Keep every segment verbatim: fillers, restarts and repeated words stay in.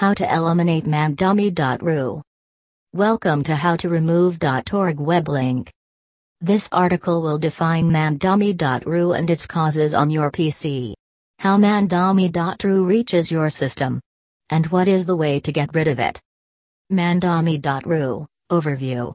How to eliminate mandummy dot r u. Welcome to how to remove .org web link. This article will define mandummy dot r u and its causes on your P C. How mandummy dot r u reaches your system. And what is the way to get rid of it? mandummy dot r u, overview.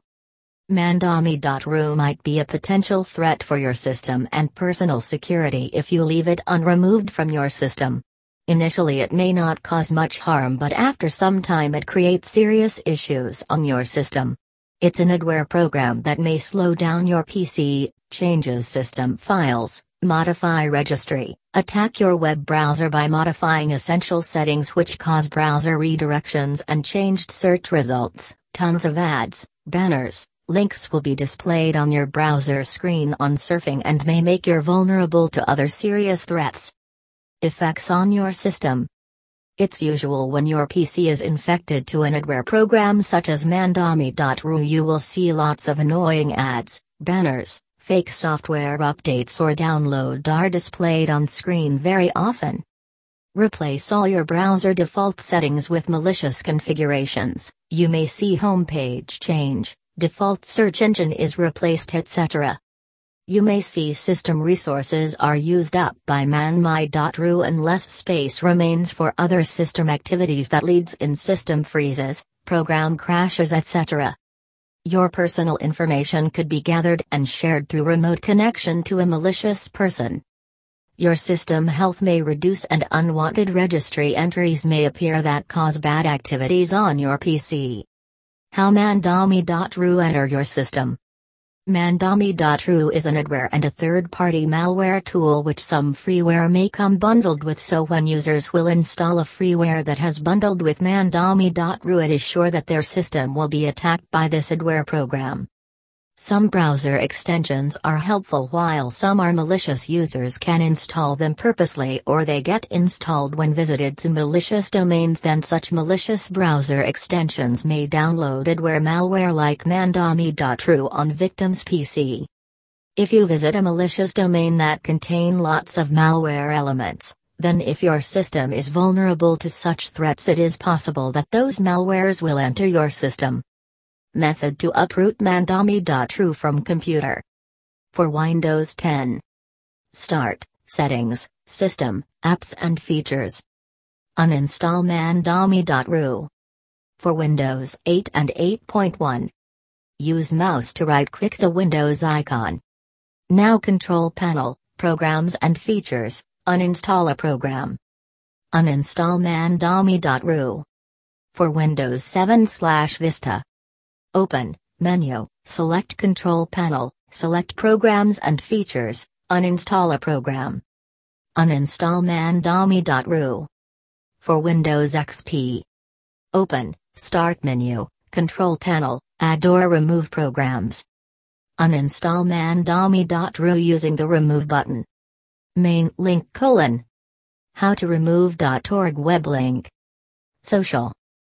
mandummy dot r u might be a potential threat for your system and personal security if you leave it unremoved from your system. Initially it may not cause much harm, but after some time it creates serious issues on your system. It's an adware program that may slow down your P C, changes system files, modify registry, attack your web browser by modifying essential settings which cause browser redirections and changed search results. Tons of ads, banners, links will be displayed on your browser screen on surfing and may make you vulnerable to other serious threats. Effects on your system. It's usual when your P C is infected to an adware program such as mandummy dot r u you will see lots of annoying ads, banners, fake software updates or download are displayed on screen very often. Replace all your browser default settings with malicious configurations. You may see homepage change, default search engine is replaced, et cetera. You may see system resources are used up by mandummy dot r u and less space remains for other system activities that leads in system freezes, program crashes, et cetera. Your personal information could be gathered and shared through remote connection to a malicious person. Your system health may reduce and unwanted registry entries may appear that cause bad activities on your P C. How mandummy dot r u enter your system. mandummy dot r u is an adware and a third-party malware tool which some freeware may come bundled with, so when users will install a freeware that has bundled with mandummy dot r u it is sure that their system will be attacked by this adware program. Some browser extensions are helpful while some are malicious. Users can install them purposely or they get installed when visited to malicious domains, then such malicious browser extensions may download adware malware like mandummy dot r u on victim's P C. If you visit a malicious domain that contain lots of malware elements, then if your system is vulnerable to such threats it is possible that those malwares will enter your system. Method to uproot mandummy dot r u from computer. For Windows ten. Start, Settings, System, Apps and Features. Uninstall mandummy dot r u. For Windows eight and eight point one. Use mouse to right-click the Windows icon. Now Control Panel, Programs and Features, uninstall a program. Uninstall mandummy dot r u. For Windows seven slash Vista. Open, Menu, select Control Panel, select Programs and Features, uninstall a program. Uninstall mandummy dot r u. For Windows X P. Open, Start Menu, Control Panel, Add or remove programs. Uninstall mandummy dot r u using the Remove button. Main link colon. How to remove .org web link. Social.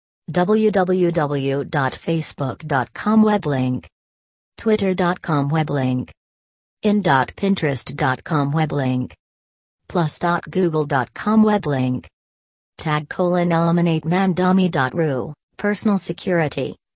w w w dot facebook dot com web link. twitter dot com web link. in dot pinterest dot com web link. plus dot google dot com web link. Tag colon eliminate mandummy dot r u, personal security.